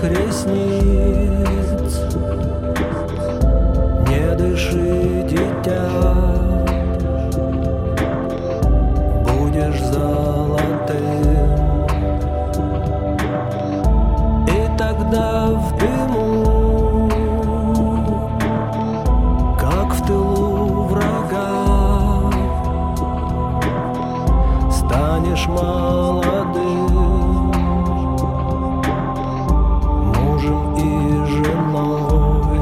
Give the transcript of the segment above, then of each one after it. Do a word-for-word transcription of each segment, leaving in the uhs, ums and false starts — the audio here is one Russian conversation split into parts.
твоих ресниц. Не дыши, дитя, будешь золотым. И тогда в дыму, как в тылу врага, станешь молодым мужем и женой.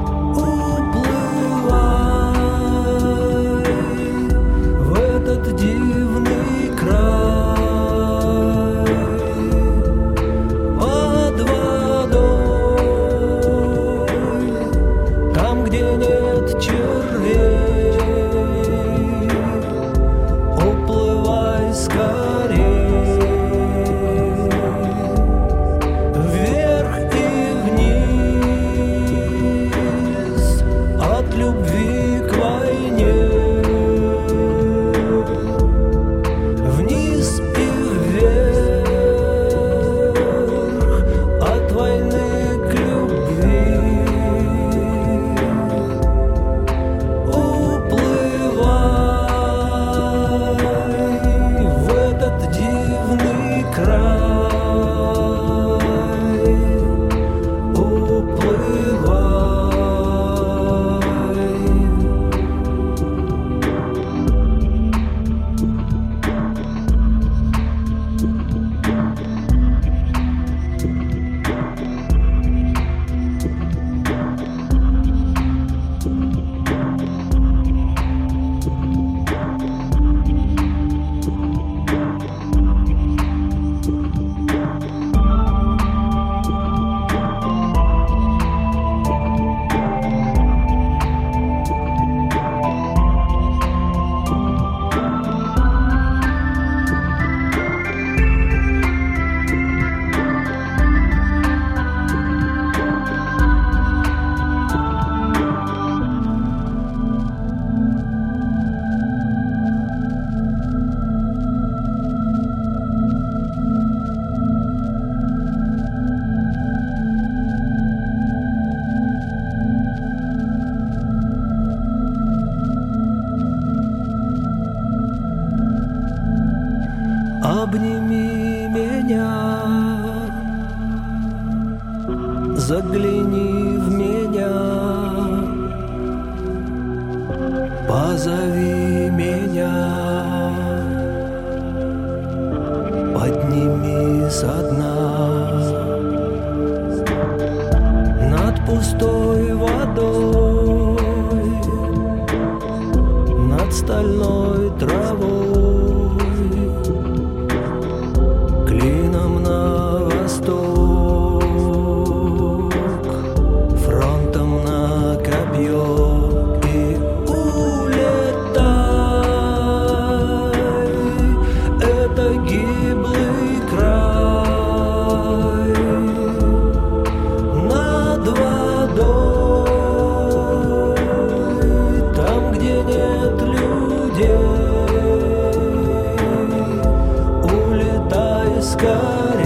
Уплывай в этот дивный край под водой, там, где нет червей. Уплывай скорей вверх и вниз от любви к войне, вниз и вверх от войны к любви. Уплывай в этот дивный край. Уплывай. Обними меня, загляни в меня, позови меня, подними со дна над пустой водой, над стальной травой, клином на восток, фронтом на копье. И улетай, это гиблый край, над водой, там, где нет людей. Улетай скорей.